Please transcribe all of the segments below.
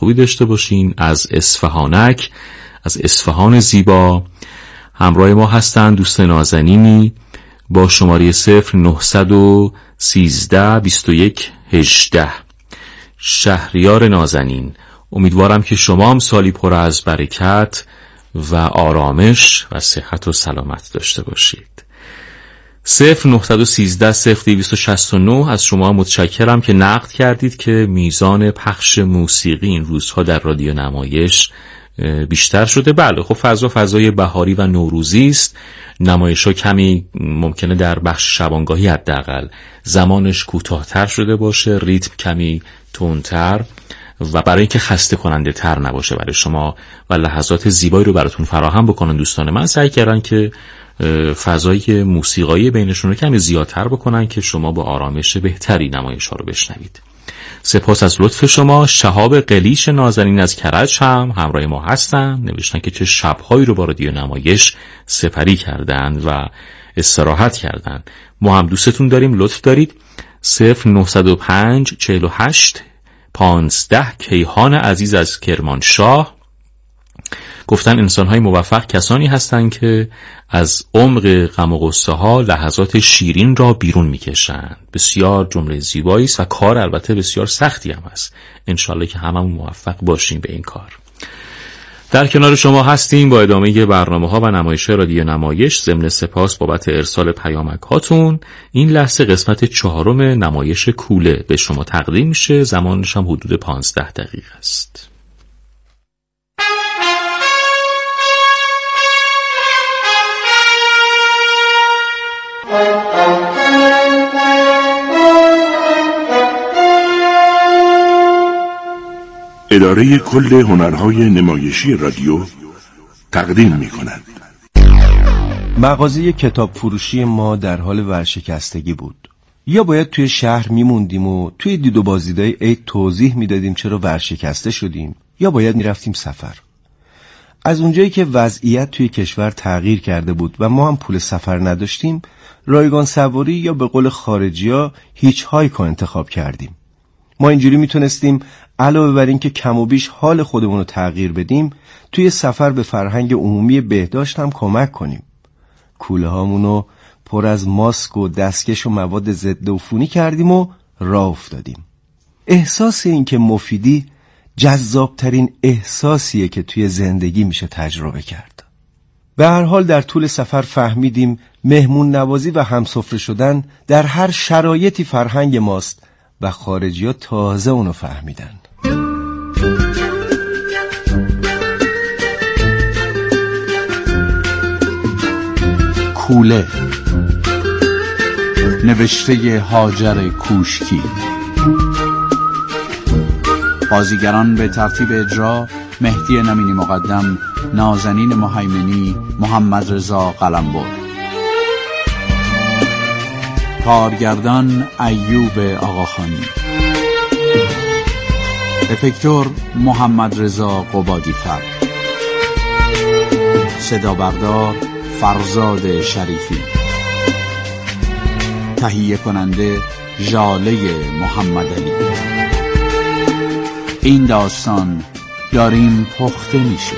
خوبی داشته باشین. از اصفهانک، از اصفهان زیبا همراه ما هستن دوست نازنینی با شماره 0913 21 18. شهریار نازنین، امیدوارم که شما هم سالی پر از برکت و آرامش و صحت و سلامت داشته باشید. 0913 0269 از شما متشکرم که نقد کردید که میزان پخش موسیقی این روزها در رادیو نمایش بیشتر شده. بله خب فضای بهاری و نوروزی است. نمایش‌ها کمی ممکنه در بخش شبانگاهی حداقل زمانش کوتاه‌تر شده باشه، ریتم کمی تندتر و برای اینکه خسته کننده تر نباشه برای شما و لحظات زیبایی رو براتون فراهم بکنن دوستان من سعی کردن که فضای موسیقایی بینشون رو کمی زیادتر بکنن که شما با آرامش بهتری نمایش‌ها رو بشنوید. سپاس از لطف شما. شهاب قلیش نازنین از کرج هم همراه ما هستن، نوشتن که چه شب‌هایی رو با رادیو نمایش سپری کردن و استراحت کردن. ما هم دوستتون داریم، لطف دارید. 0905 48 15 کیهان عزیز از کرمانشاه گفتن انسان‌های موفق کسانی هستند که از عمق غم و غصه ها لحظات شیرین را بیرون می‌کشند. بسیار جمله زیبایی است و کار البته بسیار سختی هم است. انشالله که هممون موفق باشیم به این کار. در کنار شما هستیم با ادامه برنامه‌ها و نمایش رادیو نمایش. ضمن سپاس بابت ارسال پیامک هاتون. این لحظه قسمت 4 نمایش کوله به شما تقدیم میشه. زمانش هم حدود 15 دقیقه است. اداره کل هنرهای نمایشی رادیو تقدیم می‌کند. مغازه کتاب فروشی ما در حال ورشکستگی بود. یا باید توی شهر میموندیم و توی دید و بازدیدهای عید توضیح میدادیم چرا ورشکسته شدیم، یا باید میرفتیم سفر. از اونجایی که وضعیت توی کشور تغییر کرده بود و ما هم پول سفر نداشتیم، رایگان سواری یا به قول خارجی‌ها هیچ هایک انتخاب کردیم. ما اینجوری میتونستیم علاوه بر این که کم و بیش حال خودمون رو تغییر بدیم، توی سفر به فرهنگ عمومی بهداشت هم کمک کنیم. کوله هامونو پر از ماسک و دستکش و مواد ضد عفونی کردیم و راه افتادیم. احساس این که مفیدی جذابترین احساسیه که توی زندگی میشه تجربه کرد. به هر حال در طول سفر فهمیدیم مهمون نوازی و همسفره شدن در هر شرایطی فرهنگ ماست و خارجی ها تازه اونو فهمیدن. کوله، نوشته هاجر کوشکی. بازیگران به ترتیب اجرا: مهدی نمینی مقدم، نازنین مهیمنی، محمد رضا قلمبر. کارگردان ایوب آقاخانی. افکتور محمد رضا قبادی فر. صدا بردار فرزاد شریفی. تهیه کننده ژاله محمد علی. این داستان داریم پخته میشه.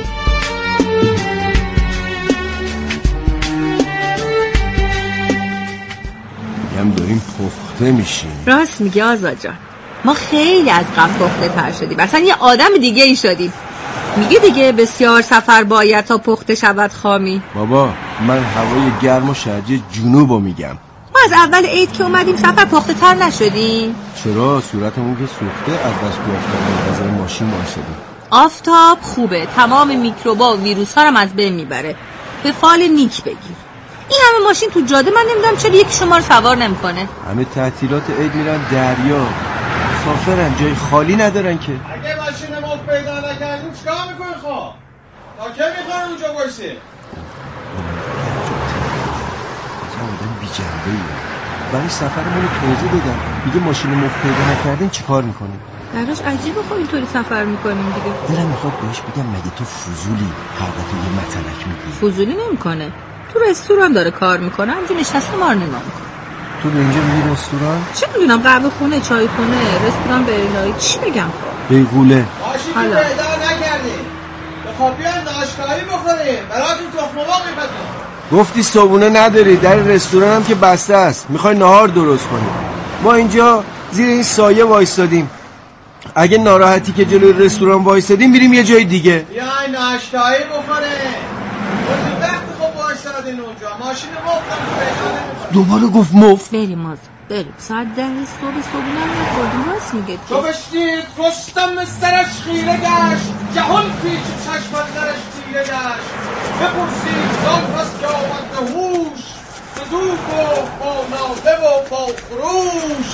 هم داریم پخته میشیم. راست میگه آزاد جان، ما خیلی از قبل پخته تر شدیم، اصلا یه آدم دیگه ای شدیم. میگه دیگه بسیار سفر باید تا پخته شود خامی. بابا من هوای گرم و شرجی جنوبو میگم. ما از اول عید که اومدیم سفر پخته تر نشدیم؟ چرا؟ صورتمون که سوخته از بس تو آفتاب غذای ماشین واسدیم. آفتاب خوبه، تمام میکروبا و ویروس ها رو از بین میبره. به فال نیک بگیر. این همه ماشین تو جاده، من نمیدونم چرا یکی شما رو سوار نمیکنه. همه تعطیلات عید میرن دریا، مسافرن، جای خالی ندارن که. اگه ماشین ما پیدا نکردیم چیکار میکنی خب؟ تا که میخوای اونجا باشی؟ آدم بی جنبه‌ای. برای سفرمون رو توضیح بدم. دیگه ماشین ما پیدا نکردیم چیکار میکنیم؟ براش عجیبه خب اینطوری سفر میکنیم دیگه. دلم میخواد بهش بگم مگه تو فضولی هر دفعه یه مطلق میگی؟ فضولی نمیکنه. تو رستوران داره کار میکنه، همینجا نشسته ما رو نگاه میکنه. تو به اینجا میری رستوران؟ چه میدونم، قهوه خونه، چای خونه، رستوران، برناری، چی بگم؟ بیغوله. ماشین که پیدا نکردیم. بخواب بیان ناشتایی بخوریم. براتون تخم مرغ میپزیم. گفتی صبحونه نداری، در رستوران هم که بسته است. میخوای نهار درست کنی. ما اینجا زیر این سایه وایستادیم. اگه ناراحتی که جلوی رستوران وایستادیم بریم یه جای دیگه. بیاین ناشتایی بخوریم. وقت خوب وایستادین اونجا. ماشین مفتم دوباره گفت مفت. بریم آز بریم ساعت 10 صبحونه هم نخوردیم. راست میگه تو بشتید رستم سرش خیره گشت، جهان پیچ چشم درش تیره گشت. بپرسید زان پس که آمد هوش، زدو گفت با ناله و با خروش.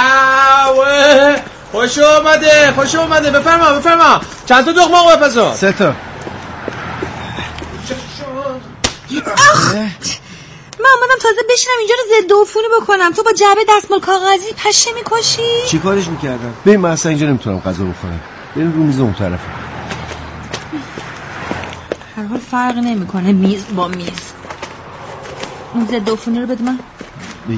خوش اومده بفرما چند تا تخم مرغ بپزا؟ 3 تا. من اومدم تازه بشینم اینجا رو ضد عفونی بکنم، تو با جعبه دستمال کاغذی پشه میکشی؟ چی کارش میکردم؟ ببین من اصلا اینجا نمیتونم غذا بخورم. بریم رو میز اون طرف. هر حال فرق نمیکنه میز با میز. اون ضد عفونی رو بده من. بگیر.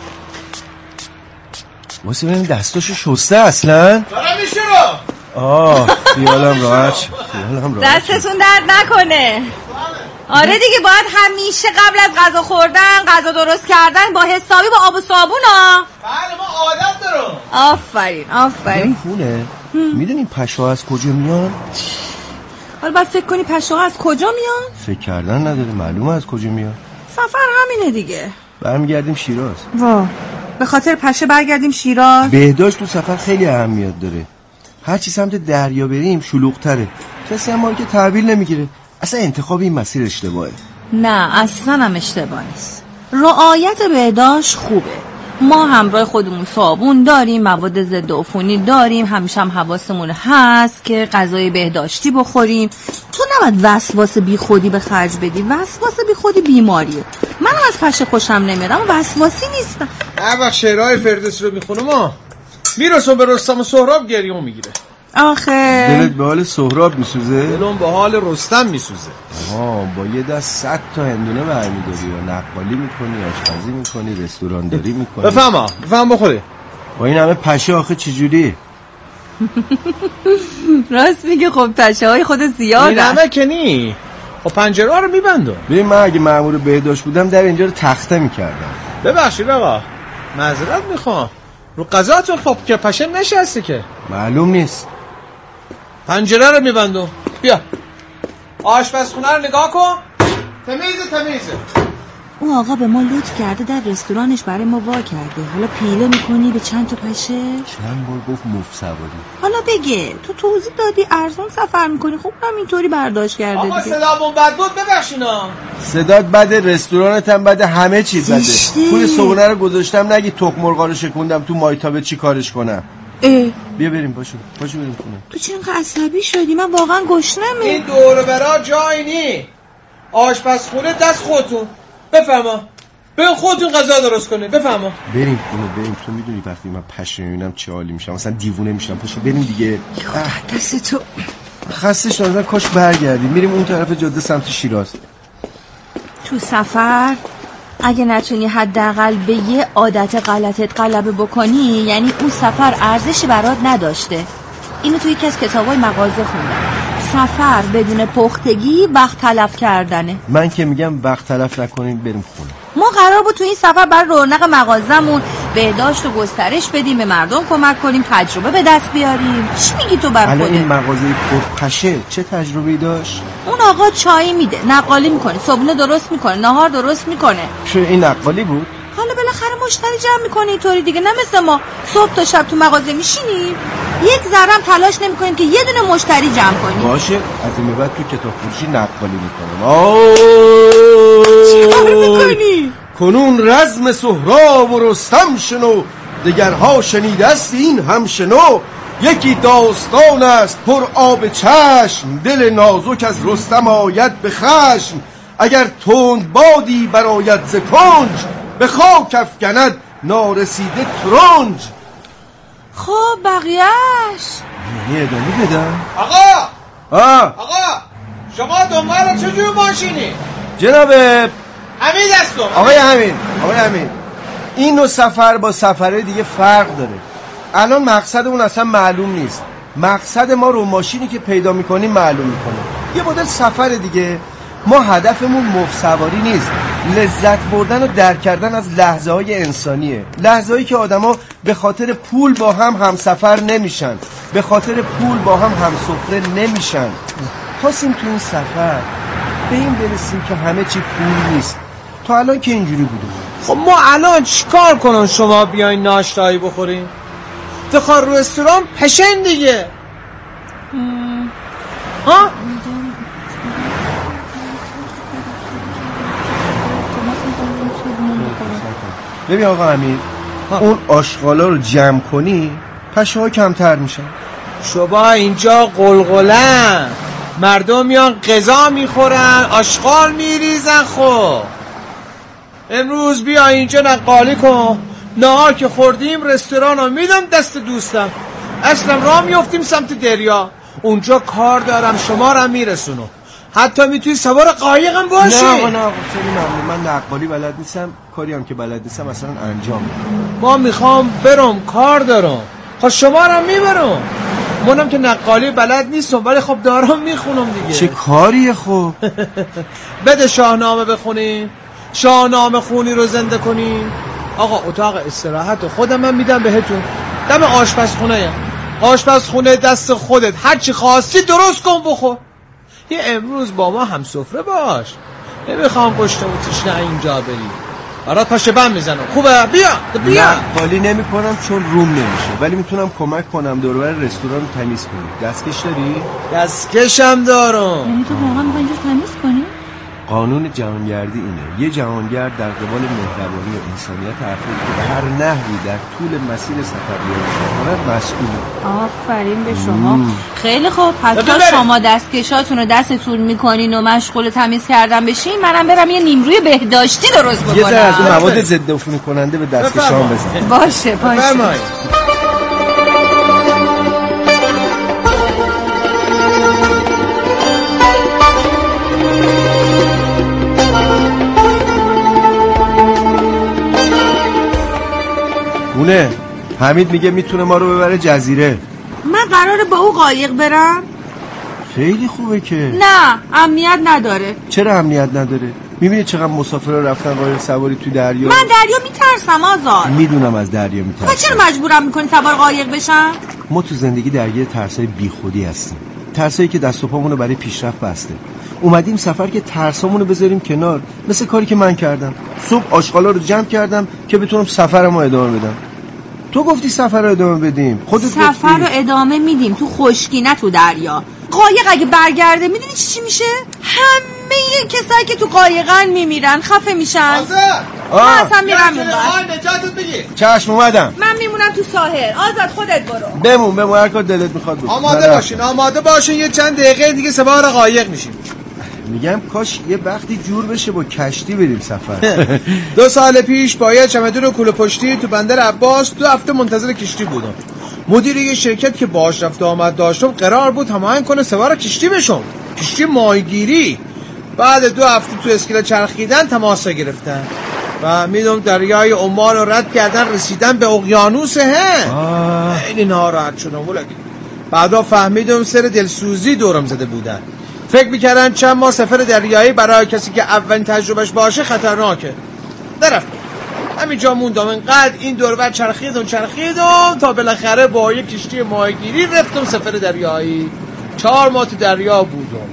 واسه ببینم دستاشو شسته اصلا. دارم میشه خیالم راحت. دستتون درد نکنه. آره دیگه باید همیشه قبل از غذا خوردن غذا درست کردن با حسابی با آب و صابون ها. بله ما عادت دارم. آفرین خونه. میدونی پشوها از کجا میان؟ حالا باید فکر کنی پشوها از کجا میان؟ فکر کردن نداره، معلومه از کجا میان. سفر همینه دیگه. برمیگردیم شیراز. به خاطر پشه برگردیم شیراز. بهداشت تو سفر خیلی اهمیت داره. هرچی سمت دریا بریم شلوغ‌تره. کسی هم ما رو که تحویل نمیگیره. اصلا انتخاب این مسیر اشتباهه. نه اصلا هم اشتباه نیست. رعایت بهداشت خوبه. ما همراه خودمون صابون داریم، مواد ضد عفونی داریم، همیشه هم حواسمون هست که غذای بهداشتی بخوریم. تو نباید وسواس بی خودی به خرج بدی. وسواس بی خودی بیماریه. من از پشه خوشم نمیاد اما وسواسی نیستم. هر وقت شعرهای فردوسی رو میخونم میرسم به رستم و سهراب گریه میگیره. آخه دلت به حال سهراب میسوزه؟ دلم به حال رستم میسوزه. با یه دست 100 تا هندونه برمیداری و نقالی میکنی، آشپزی میکنی، رستورانداری میکنی. بفهم بخوری. با این همه پشه آخه چجوری؟ راست میگه. خب پشه های خود زیاده. این همه که نی. خب پنجره ها رو میبندم. ببین من اگه مأمور بهداشت بودم در اینجا رو تخته میکردم. ببخشید آقا معذرت میخوام. رو قضاتون خب که پشه نشسته که معلوم نیست. پنجره رو میبندم. بیا آشپزخونه رو نگاه کن. تمیزه. اون آقا به ما لطف کرده در رستورانش برای ما وا کرده. حالا پیله میکنی به چند تا پشه؟ چند بار گفت مفت سواری. حالا بگه تو توضیح دادی ارزون سفر میکنی. خب هم اینطوری برداشت کرده آقا دیگه. صدامون بد بود ببخشینا. صدات بده، رستورانت هم بده، همه چیز بده. پول صبحونه رو گذاشتم نگی تخم مرغ رو شکوندم تو مایتابه چی کارش کنم. بیا بریم پاشو بریم خونه. تو چرا اینقدر عصبی شدی؟ من واقعا گشنمه. این دور برا جایی نی. آشپزخونه دست خودتون. بفرما بریم خودتون غذا درست کنید. بفرما بریم تو میدونی وقتی من پشه میبینم چه حالی میشم، مثلا دیوونه میشم. پاشو بریم دیگه. دست تو خسته شدم. کاش برگردیم میریم اون طرف جاده سمت شیراز. تو سفر اگه نتونی حداقل به یه عادت غلطت غلبه بکنی یعنی اون سفر ارزشی برات نداشته. اینو توی یکی از کتابای مغازه خوندم. سفر بدون پختگی وقت تلف کردنه. من که میگم وقت تلف نکنیم بریم خونه. ما قرار بود تو این سفر برای رونق مغازمون بهداشت و گسترش بدیم، به مردم کمک کنیم، تجربه به دست بیاریم. چی میگی تو بر خودت؟ این مغازه پرپشه چه تجربه‌ای داشت؟ اون آقا چای میده، نقالی میکنه، صبحونه درست میکنه، نهار درست میکنه. چه این نقالی بود؟ حالا بالاخره مشتری جمع میکنه اینطوری دیگه. نه مثل ما صبح تا شب تو مغازه میشینیم یک ذرم تلاش نمیکنیم که یه دونه مشتری جمع کنیم. باشه از این بعد تو کتاب فروشی نقالی میکنم. چیکار میکنی؟ کنون رزم سهراب و رستم شنو، دگرها شنیده است این هم شنو. یکی داستان است پر آب چشم، دل نازک از رستم آید به خشم. اگر تند بادی براید ز کنج، به خاک افکند نارسیده ترنج. خب بقیهش یه ادامه بدم. آقا شما دنبال چجور ماشینی؟ جناب همین دستم. آقای همین این نوع سفر با سفرهای دیگه فرق داره. الان مقصد اون اصلا معلوم نیست. مقصد ما رو ماشینی که پیدا میکنیم معلوم میکنه. یه مدل سفر دیگه. ما هدفمون مفسواری نیست، لذت بردن و درک کردن از لحظه های انسانیه، لحظه هایی که آدما به خاطر پول با هم همسفر نمیشن، به خاطر پول با هم همسفره نمیشن. خواستیم تو این سفر به این برسیم که همه چی پول نیست. تا الان که اینجوری بودیم. خب ما الان چیکار کنن شما بیاین ناشتایی بخوریم؟ دخواه رو رستوران پشن دیگه. ها؟ ببین آقا امیر، اون آشغالا رو جمع کنی پشه ها کمتر میشن. شما اینجا قلقلن، مردم میان غذا میخورن، آشغال میریزن. خب امروز بیا اینجا نقالی کن. نهار که خوردیم رستوران رو میدم دست دوستم، اصلا راه میفتیم سمت دریا. اونجا کار دارم شما رو میرسونم، حتی میتونی سوار قایقم باشی. نه آقا خیلی ممنون، من نقالی بلد نیستم، کاری هم که بلد نیستم اصلا انجام میدم. ما میخوام برم کار دارم، خب شما رو میبرم. منم که نقالی بلد نیستم ولی خب دارم میخونم دیگه. چه کاریه خب؟ بده شاهنامه بخونیم، شاهنامه خونی رو زنده کنیم. آقا اتاق استراحت خودم من میدم بهتون، دم آشپزخونه. آشپزخونه دست خودت، هر چی خواستی درست کن بخور. یه امروز با ما هم سفره باش، نمیخوام پشت و تشنه اینجا بری. برات پاشه بند میزنم. خوبه؟ بیا. نقالی نمی کنم چون روم نمیشه، ولی میتونم کمک کنم دور و بر رستوران رو تمیز کنی. دستکش داری؟ دستکشم دارم. یعنی تو واقعا میخوای اینجا تمیز کنی؟ قانون جهانگردی اینه، یه جهانگرد در قبال مهربانی و انسانیت افرادی که به هر نحوی در طول مسیر سفر بیان مسئوله. آفرین به شما. خیلی خوب، حتی شما دستکشاتون رو دستتون میکنین و مشغول تمیز کردن بشین، منم برم یه نیمروی بهداشتی درست بکنم. یه ذره از اون مواد ضد عفونی کننده به دستکشام بزن. باشه. گونه حمید میگه میتونه ما رو ببره جزیره. من قراره با او قایق برم؟ خیلی خوبه که. نه امنیت نداره. چرا امنیت نداره؟ میبینی چقدر مسافرها رفتن قایق سواری تو دریا. من دریا میترسم آزاد. میدونم از دریا میترسم. چرا مجبورم میکنی سوار قایق بشم؟ ما تو زندگی درگیر ترسای بیخودی هستیم، ترسایی که دست و پامونو برای پیشرفت بسته. اومدیم سفر که ترسامونو بذاریم کنار، مثل کاری که من کردم. صبح آشغالا رو جمع کردم که بتونم سفرمو ادامه بدم. تو گفتی سفر رو ادامه بدیم، خودت گفتی سفر رو ادامه میدیم تو خشکی نه تو دریا. قایق اگه برگرده میدونی چی میشه؟ همه کسایی که تو قایقن میمیرن، خفه میشن. آزاد من اصلا میرم اونور. نجاتت بگیر. چشم اومدم. من میمونم تو ساحل. آزاد خودت برو. بمون هر کار دلت میخواد بکن. آماده باشین یه چند دقیقه دیگه سوار قایق میشیم. میگم کاش یه وقتی جور بشه با کشتی بریم سفر. 2 سال پیش با یه چمدون و کوله پشتی تو بندر عباس 2 هفته منتظر کشتی بودم. مدیر یه شرکت که باهاش رفت آمد داشتم قرار بود هماهنگ کنه سوار کشتی بشم، کشتی ماهیگیری. بعد 2 هفته تو اسکله چرخیدن تماس گرفتن و میدونم دریای عمان رو رد کردن، رسیدن به اقیانوس هند. خیلی ناراحت شدم. بعدا فهمیدم سر دلسوزی دورم زده بودن. فکر میکردن چند ماه سفر دریایی برای کسی که اولین تجربهش باشه خطرناکه. نرفتم، همینجا موندم. انقدر این دور بر چرخیدم تا بالاخره با یک کشتی ماهیگیری رفتم سفر دریایی. 4 ماه تو دریا بودم.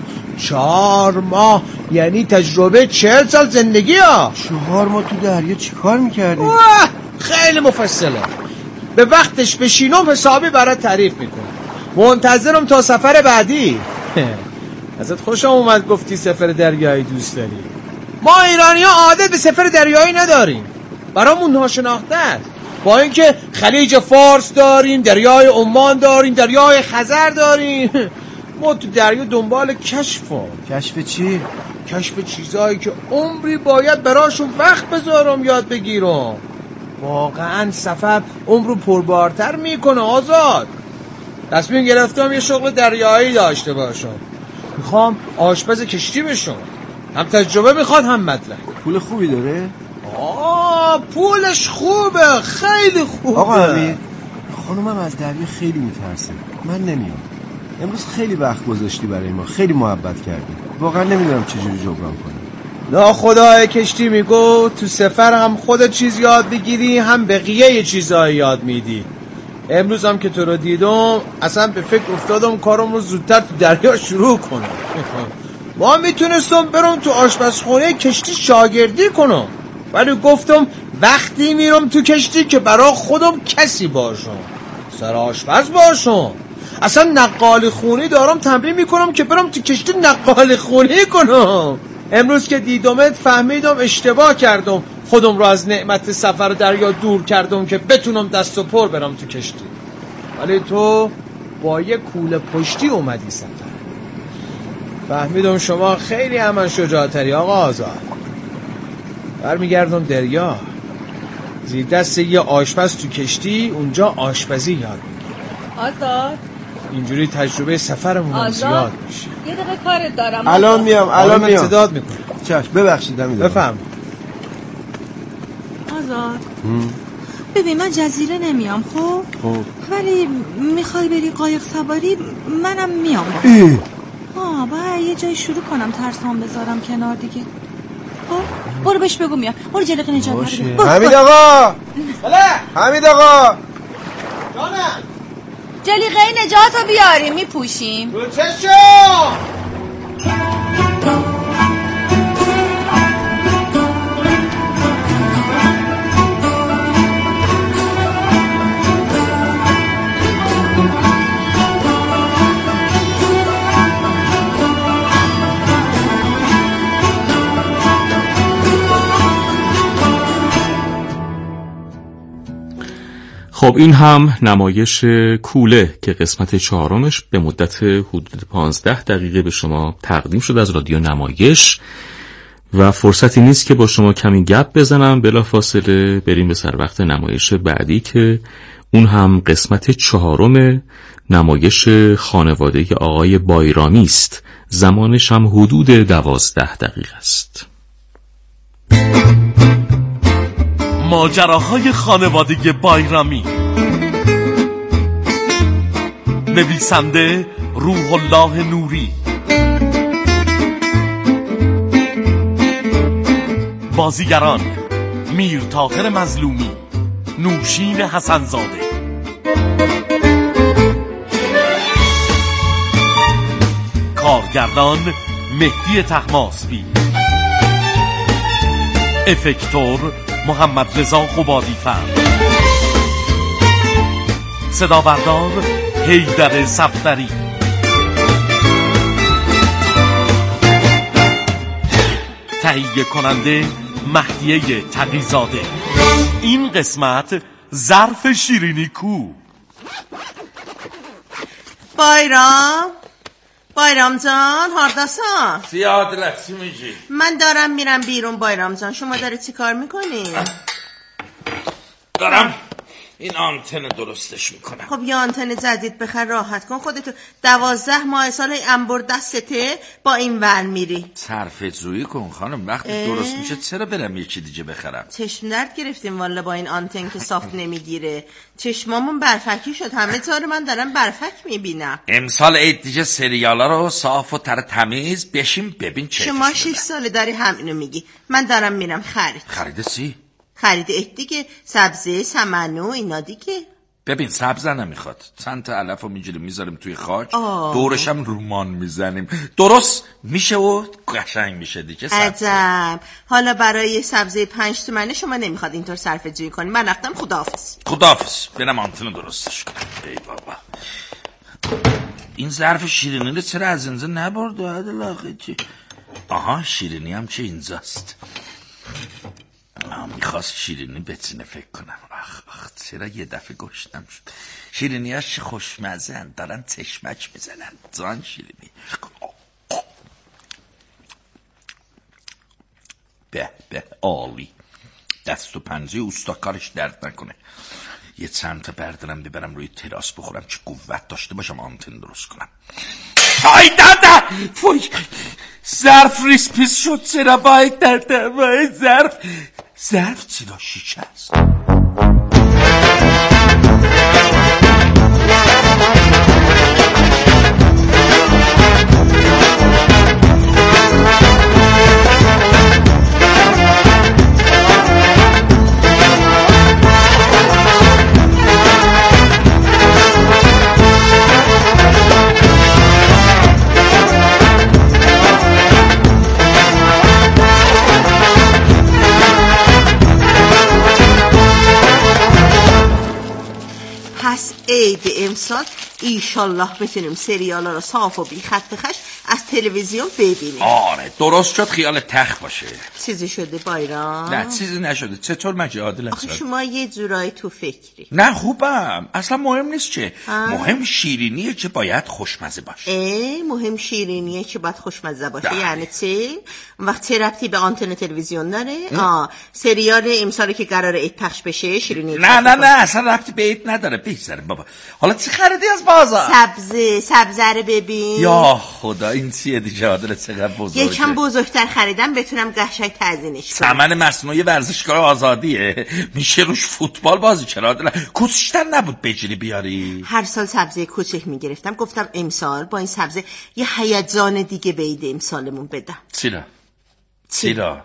4 ماه یعنی تجربه 40 سال زندگی ها. 4 ماه تو دریا چی کار میکردی؟ خیلی مفصله، به وقتش بشینم حسابی برات تعریف میکنم. منتظرم تا سفر بعدی. ازت خوشم اومد گفتی سفر دریایی دوست داری. ما ایرانی ها عادت به سفر دریایی نداریم، برامون ناشناخته است. با اینکه خلیج فارس داریم، دریای عمان داریم، دریای خزر داریم، ما تو دریا دنبال کشفم. کشف چی؟ کشف چیزایی که عمری باید براشون وقت بذارم یاد بگیرم. واقعا سفر عمرو پربارتر میکنه. آزاد تصمیم گرفتم یه شغل دریایی داشته باشم. میخوام آشپز کشتی بشم. هم تجربه میخواد هم مطلب. پول خوبی داره؟ پولش خوبه، خیلی خوبه. آقا امیر خانومم از دریا خیلی میترسه. من نمیام. امروز خیلی وقت گذاشتی برای ما، خیلی محبت کردی. واقعا نمیدونم چجوری جبران کنم. ناخدای کشتی میگو تو سفر هم خودت چیز یاد بگیری، هم بقیه چیزای یاد میدی. امروز هم که تو رو دیدم اصلا به فکر افتادم کارم رو زودتر تو دریا شروع کنم. ما میتونستم برم تو آشپزخونه کشتی شاگردی کنم، ولی گفتم وقتی میرم تو کشتی که برای خودم کسی باشم، سر آشپز باشم. اصلا نقالی خونی دارم تمرین میکنم که برم تو کشتی نقالی خونی کنم. امروز که دیدمت فهمیدم اشتباه کردم، خودم رو از نعمت سفر دریا دور کردم که بتونم دست و پر برم تو کشتی. ولی تو با یه کوله پشتی اومدی سفر. فهمیدم شما خیلی همان شجاعتری آقا آزاد. برمیگردم دریا، زیر دست یه آشپز تو کشتی، اونجا آشپزی یاد میگیرم. آزاد اینجوری تجربه سفرمون زیاد میشه. یه دقیقه کارت دارم. الان میام. صدات میکنم. چشم ببخشید نمیدونم. بفهم. آزاد ببین من جزیره نمیام خب ولی میخوای بری قایق سواری منم میام. باید یه جای شروع کنم ترسام بذارم کنار دیگه. خب برو بهش بگو میام. برو جلقه نجات بده. حمید آقا. بله حمید آقا جانم. جلیقه نجات رو بیاریم میپوشیم. رو چشم. خب این هم نمایش کوله که قسمت 4 به مدت حدود 15 دقیقه به شما تقدیم شد از رادیو نمایش و فرصتی نیست که با شما کمی گپ بزنم. بلافاصله بریم به سر وقت نمایش بعدی که اون هم قسمت 4 نمایش خانواده آقای بایرامی است. زمانش هم حدود 12 دقیقه است. ماجراهای خانواده بایرامی، نویسنده روح الله نوری، بازیگران میر طاهر مظلومی، نوشین حسنزاده. کارگردان مهدی طهماسبی، افکتور محمد رضا قبادی‌فر، صدا بردار حیدر صفدری، تهیه کننده مهدیه تقی‌زاده. این قسمت ظرف شیرینی کو. بایرام جان هارداسان سیادلت چی میگی؟ من دارم میرم بیرون. بایرام جان شما داری چی کار میکنی؟ دارم این آنتن درستش میکنم. خب یه آنتن جدید بخر راحت کن خودتو. 12 ماه سال انبر دستته با این ون میری. صرفه جویی کن خانم، وقتی درست میشه چرا برم یکی دیگه بخرم؟ چشم درد گرفتیم والا با این آنتن که صاف نمیگیره. چشمامون برفکی شد، همه طور من دارم برفک میبینم. امسال عید دیگه سریالا رو صاف و تمیز بشیم ببین چه. شما 6 ساله داری همینو میگی. من دارم میرم خرید چی؟ خرید عید دیگه، سبزه، سمنو اینا دیگه. ببین سبزه نمیخواد، چند تا علف رو میذاریم توی خاک، دورش هم رومان میزنیم، درست میشه و قشنگ میشه دیگه. عجب. حالا برای سبزه 5 تومنه شما نمیخواد اینطور صرفه جویی کنی. من رفتم. خداحافظ. برم آنتن درستش کنم. ای بابا این ظرف شیرینی رو چرا از اینجا نبرده عدلاخه چی؟ آها شیرینی هم چه اینجاست. میخواست شیرینی بتینه فکر کنم. آخ چرا یه دفعه گشتم شد. شیرینی هاش چه خوشمزه هن، دارن چشمک میزنن. زان شیرینی به عالی. دست و پنجه اوستاکارش درد نکنه. یه چند تا بردارم ببرم روی تراس بخورم، چه قوت داشته باشم آنتن درست کنم. ای دادا فوی ظرف ریس پیس شد. چرا باید در دمای ظرف چی را شیشه است. عید امسال ایشالله بتونیم سریالا رو صاف و بی خط خش از تلویزیون ببینیم. آره درست شد، خیال تخ باشه. چیزی شده بایرام؟ نه چیزی نشده. چطور مگه عادل؟ آخه شما یه جورایی تو فکری. نه خوبم، اصلا مهم نیست چه. مهم شیرینیه که باید خوشمزه باشه. مهم شیرینیه که باید خوشمزه باشه. یعنی چه؟ وقت چه ربطی به آنتن تلویزیون داره؟ سریال امسالی که قراره عید پخش بشه شیرینی. نه اصلا ربطی به عید نداره. بگذاریم بابا. حالا چی خریدی از بازار؟ سبزه رو ببین. یا خدا این چیه دیگه عادل؟ چقدر بزرگه. یکم بزرگتر خریدم بتونم قشنگ تزیینش کنم. ثمن مصنوعی ورزشگاه آزادیه، میشه روش فوتبال بازی چرا عادل؟ کوچیک‌تر نبود بجلی بیاری؟ هر سال سبزه کوچک میگرفتم، گفتم امسال با این سبزه یه هیجان دیگه به عید امسالمون بدم. چرا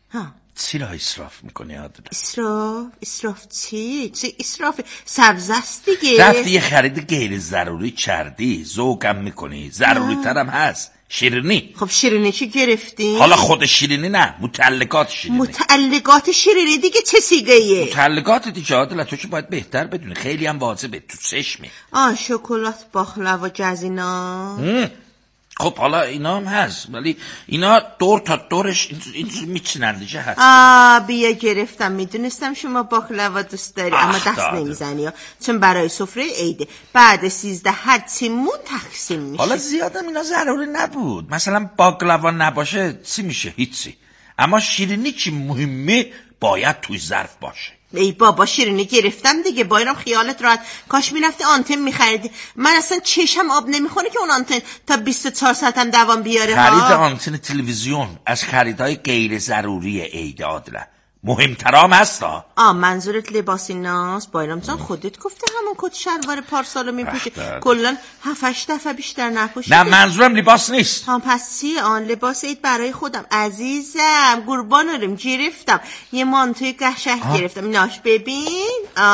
اسراف میکنی عادل؟ اسراف چی اسراف؟ سبزه است دیگه. رفتی یه خرید غیر ضروری کردی، ذوقم میکنی، ضروری ترم هست. شیرینی. خب شیرینی چی گرفتی؟ حالا خود شیرینی نه، متعلقات شیرینی دیگه چه سیگه‌ایه؟ متعلقات دیگه عادل، تو که باید بهتر بدونی، خیلی هم واضحه تو چشمی. شکلات، باقلوا، جزینا. خب حالا اینا هم هست، ولی اینا دور تا دورش اینجوری میچینن دیگه هست. بیا گرفتم. میدونستم شما باقلوا دوست داری، اما دست نمیزنی چون برای سفره عیده. بعد 13 هرچی مون تقسیم میشه. حالا زیادم اینا ضروری نبود، مثلا باقلوا نباشه چی میشه؟ هیچی. اما شیرینی که مهمه باید توی ظرف باشه. ای بابا شیرینی گرفتم دیگه. بایرام خیالت راحت، کاش میرفتی آنتن میخریدی. من اصلا چشم آب نمیخونه که اون آنتن تا 24 ساعت هم دوام بیاره. خرید آنتن تلویزیون از خریدهای غیر ضروری عید عادله مهمترام هستا. منظورت لباسی ناست؟ بایرام جان خودت گفته همون کت شلوار پارسالو میپوشه، کلن 7-8 دفعه بیشتر نپوشه. نه منظورم لباس نیست. پس چی؟ لباس عید برای خودم عزیزم، قربانم گرفتم. یه مانتوی قشنگ گرفتم. ناش ببین.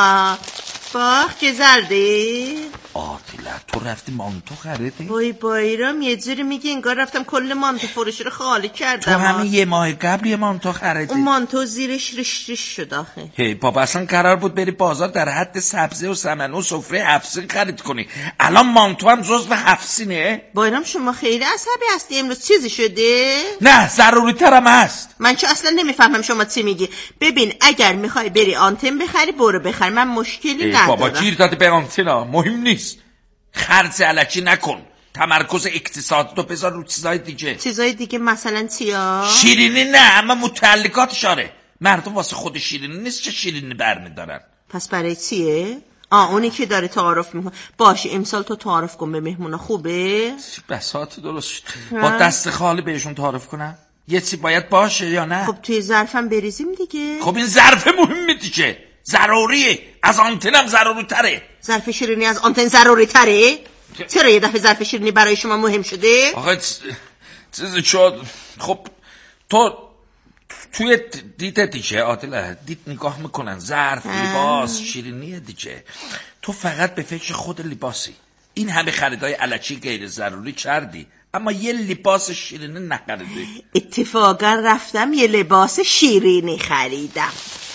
باخ چه زرده. آتیلا تو رفتی مانتو خریدی؟ وای بایرام یه جوری میگه انگار رفتم کل مانتو فروش رو خالی کردم. تو همین یه ماه قبل یه مانتو خریدی. اون مانتو زیرش ریش شد آخه. هی بابا اصلا قرار بود بری بازار در حد سبزه و سمن و سفره 7 سین خرید کنی، الان مانتو هم جزو 7 سینه. بایرام شما خیلی عصبی هستی امروز. چیزی شده؟ نه ضروری ترم هست. من چه اصلا نمیفهمم شما چی میگی. ببین اگر میخوای بری آنتن بخری برو بخر، من مشکلی ندارم. بابا گیر داده به آنتنا، مهم نیست. خرج الکی نکن، تمرکز اقتصادی تو بذار رو چیزای دیگه. چیزای دیگه مثلا چیا؟ شیرینی نه، اما متعلقاتش. آره مردم واسه خود شیرینی نیست که شیرینی برمیدارن. پس برای چیه؟ اونی که داره تعارف میکنه. باشه امسال تو تعارف کن به مهمونا، خوبه؟ بساط درست شد. با دست خالی بهشون تعارف کنم؟ یه چی باید باشه یا نه؟ خب توی ظرفم بریزیم دیگه. خب این ظرف مهمه دیگه، ضروریه، از آنتنم ضروری تره. ظرف شیرینی از آنتن ضروری تره؟ چرا یه دفعه ظرف شیرینی برای شما مهم شده؟ آخه چیزی شد. خب تو توی دیده دیگه عادله، دید نگاه میکنن ظرف، لباس، شیرینیه دیگه. تو فقط به فکر خود لباسی. این همه خریدای الکی غیر ضروری کردی اما یه لباس شیرینی نخریدی. اتفاقا رفتم یه لباس شیرینی خریدم.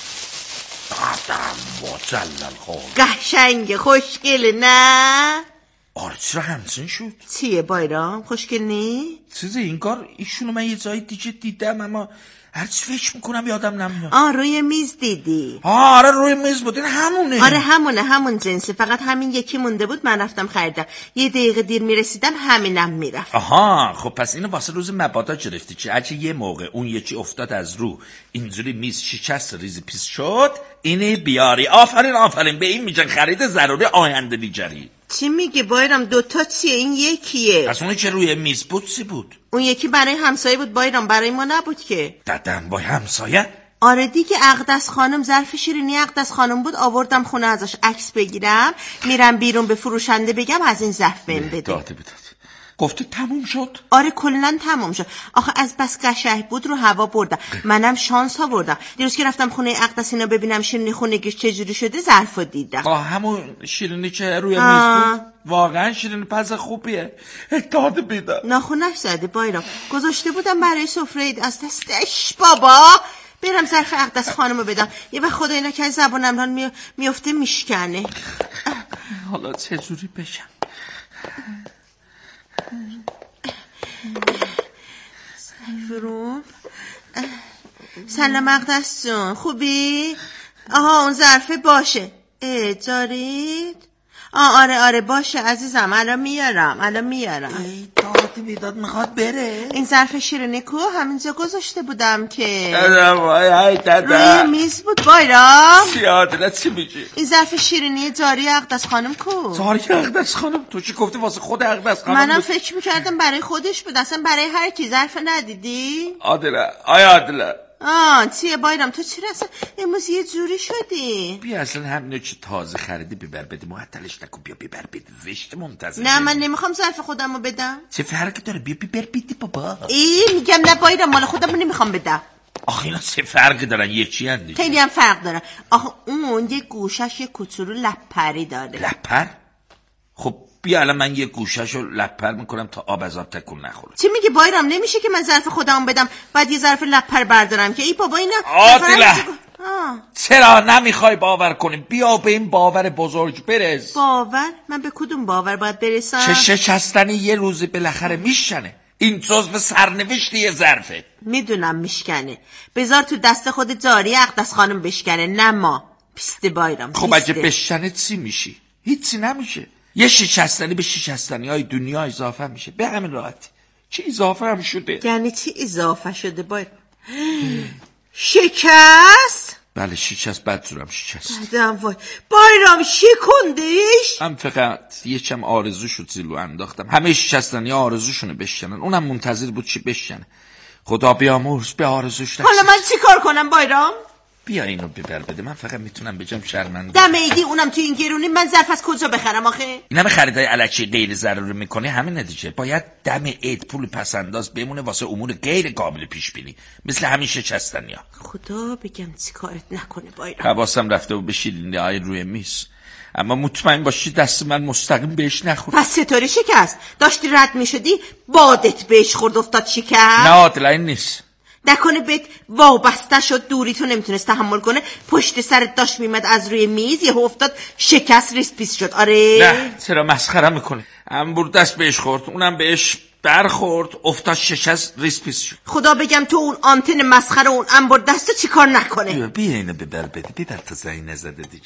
آدم مجلل خود قشنگ خوشگله نه؟ آره چرا همچین شد؟ چیه بایرام خوشگل نی؟ چیزی اینکار ایشونو من یه جای دیگه دیدم اما هرچی فکر میکنم یادم نمیاد. روی میز دیدی؟ آره روی میز بود. این همونه. آره همون جنسه، فقط همین یکی مونده بود من رفتم خریدم. یه دقیقه دیر میرسیدم همینم میرفت. خب پس اینو واسه روز مبادا گرفتی که اگه یه موقع اون یکی افتاد از رو اینجوری میز شکست ریزی پیس شد اینه بیاری. آفرین به این میگن خرید ضروری آینده دیگری. چی میگه بایرام؟ دوتا چیه؟ این یکیه. پس اونی که روی میز بود چی بود؟ اون یکی برای همسایه بود بایرام، برای ما نبود که. دادم با همسایه؟ آره دیگه، اقدس خانم، ظرف شیرینی اقدس خانم بود، آوردم خونه ازش عکس بگیرم، میرم بیرون به فروشنده بگم از این ظرف بهم بده. داده گفته تموم شد؟ آره کلن تموم شد. آخه از بس قشنگ بود رو هوا بردم. منم شانس آوردم. دیروز که رفتم خونه اقدس اینا ببینم شیرینی خونگیش چجوری شده ظرفو دیدم. همون شیرینی که روی میز بود. واقعا شیرینی پز خوبیه. داده بیدم. ناخونش زده بایرام. گذاشته بودم برای سفره عید از دستش بابا. برم ظرف اقدس خانمو بدم. یه وقت خدای نکنه زبونم ران میفته میشکنه. حالا چجوری بشم؟ سفروم سلام اقدس جون، خوبی؟ آها اون ظرفه باشه. دارید؟ آره باشه عزیزم، الان میارم. ای داد بیداد میخواد بره. این ظرف شیرینی کو همینجا گذاشته بودم که دادم روی میز بود. بایرام سیادله چی میگی؟ این ظرف شیرینی جاری اقدس خانم کو؟ جاری اقدس خانم؟ تو چی گفتی واسه خود اقدس خانم؟ منم فکر میکردم برای خودش بود، اصلا برای هر کی. ظرف ندیدی؟ عادله چیه بایرام تو چرا اصلا امروز یه جوری شدی؟ بیا اصلا همینو که تازه خریدی ببر بده، معطلش نکن. بیا ببر بده، زشت منتظر. نه من نمیخوام ظرف خودمو بدم. چه فرقی داره؟ بیا ببر بده بابا. میگم نه بایرام مال خودمو نمیخوام بدم. آخه اینا چه فرقی دارن؟ یکی هن دیگه. خیلی هم فرق داره. آخه اون یه گوشش یه کوچولو لپری داره. لپر؟ خب بیا الان من یه گوششو لپر میکنم تا آب از آب تکون نخوره. چی میگی بایرام؟ نمیشه که من ظرف خودمو بدم بعد یه ظرف لپر بردارم که ای بابا اینا. عادله چرا نمیخوای باور کنیم؟ بیا به این باور بزرگ برس. باور؟ من به کدوم باور باید برسم؟ چه شکستنی یه روزی بالاخره میشنه. این جزو سرنوشت یه ظرفه. میدونم میشکنه، بذار تو دست خود جاری اقدس خانم بشکنه، نه ما. پیسته بایرام خب اگه بشکنه چی میشی؟ هیچی نمیشه. یه شکستنی به شکستنی های دنیا اضافه میشه، به همین راحتی. چی اضافه هم شده؟ یعنی چی اضافه شده بایرام؟ شکست؟ بله شکست، بدجورم شکست. وای بایرام شکندش؟ من فقط یکم آرزوشو زیلو انداختم. همه شکستنی آرزوشونه بشکنن، اونم منتظر بود چی بشکنه. خدا بیامرز به آرزوش رسید. حالا من چی کار کنم بایرام؟ بیا اینو ببر بده، من فقط میتونم بگم شرمنده. دم عیدی اونم تو این گرونی، من ظرف از کجا بخرم آخه؟ این همه خریدای الکی غیر ضروری میکنی، همین نتیجه. باید دم عید پول پسنداز بمونه واسه امور غیر قابل پیش بینی، مثل همین شکستنیا. خدا بگم چی کارت نکنه بایرام. حواسم رفته و به شیرینی‌های روی میز، اما مطمئن باشی دست من مستقیم بهش نخورد. پس چطوری شکست؟ داشتی رد میشدی بادت بهش خورد افتاد شکست؟ نه عادله این نیست. نکنه بهت وابسته شد، دوری تو نمیتونست تحمل کنه، پشت سرت داشت میمد از روی میز، یهو افتاد شکست ریس پیس شد. آره نه چرا مسخره میکنه؟ انبور دست بهش خورد، اونم بهش برخورد، افتاد شکست ریس پیس شد. خدا بگم تو اون آنتن مسخره اون انبور دستو چی کار نکنه. بیا اینو ببر بده، ببر تا زنگ نزده دیگه.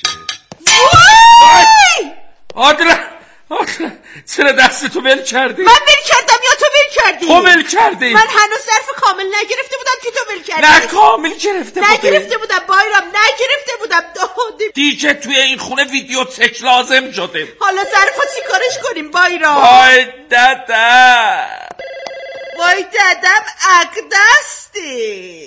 عادله چرا دستتو ول کردی؟ من ول کردم یا تو ول کردی؟ تو ول کردی. من هنوز ظرف کامل نگرفته بودم که تو ول کردی. نه کامل گرفته بودی. نگرفته بودم بایرام، نگرفته بودم. دیگه توی این خونه ویدیو تک لازم شده. حالا ظرفو چی کارش کنیم بایرام؟ وای دادم اقدستی.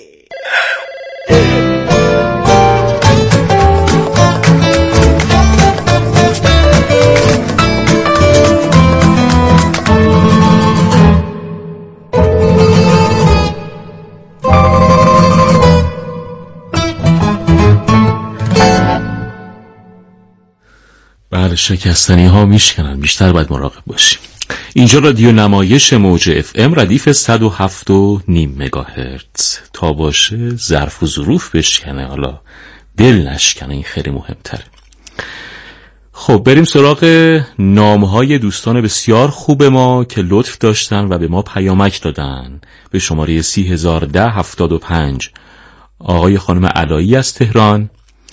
بله شکستنی ها میشکنن، بیشتر باید مراقب باشیم. اینجا رادیو نمایش موج FM ردیف 107.5 مگاهرتز. تا باشه ظرف و ظروف بشکنه، حالا دل نشکنه، این خیلی مهمتره. خب بریم سراغ نامهای دوستان بسیار خوب ما که لطف داشتن و به ما پیامک دادن. به شماره 301075 آقای خانم علایی از تهران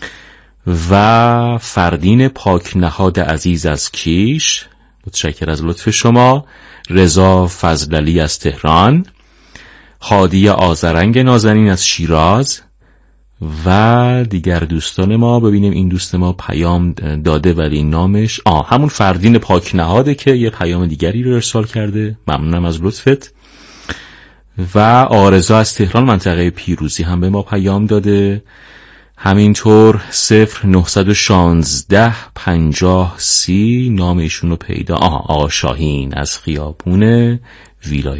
و فردین پاک نهاد عزیز از کیش، متشکر از لطف شما. رضا فضلعلی از تهران، هادی آذرنگ نازنین از شیراز و دیگر دوستان ما. ببینیم این دوست ما پیام داده ولی نامش همون فردین پاک نهاده که یه پیام دیگری رو ارسال کرده. ممنونم از لطفت. و آرزا از تهران منطقه پیروزی هم به ما پیام داده. همینطور 0916 50 30 نام ایشون رو پیدا. آقا شاهین از خیابون ویلای